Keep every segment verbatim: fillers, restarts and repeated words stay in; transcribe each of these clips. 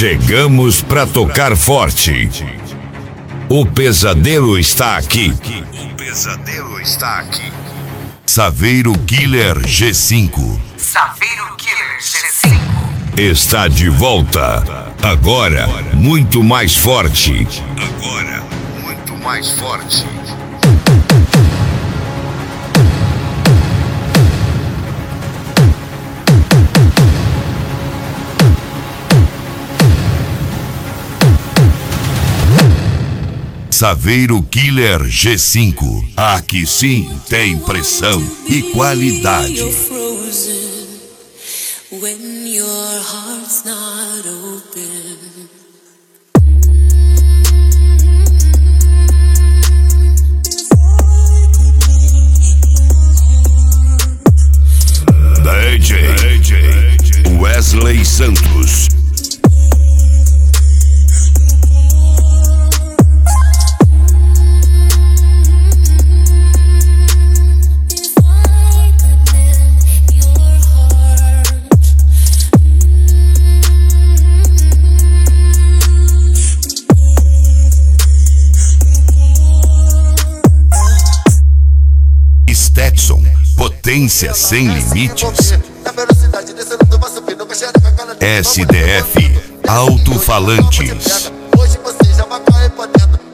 Chegamos pra tocar forte. O pesadelo está aqui. O pesadelo está aqui. Saveiro Killer G cinco. Saveiro Killer G cinco. Está de volta. Agora, muito mais forte. Agora, muito mais forte. Saveiro Killer G cinco. Aqui sim tem pressão e qualidade. When your heart's not open. D J, D J Wesley Santos. Stetson, potência sem limites. S D F, alto-falantes.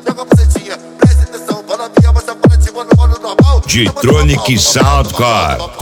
G-Tronic Soundcore.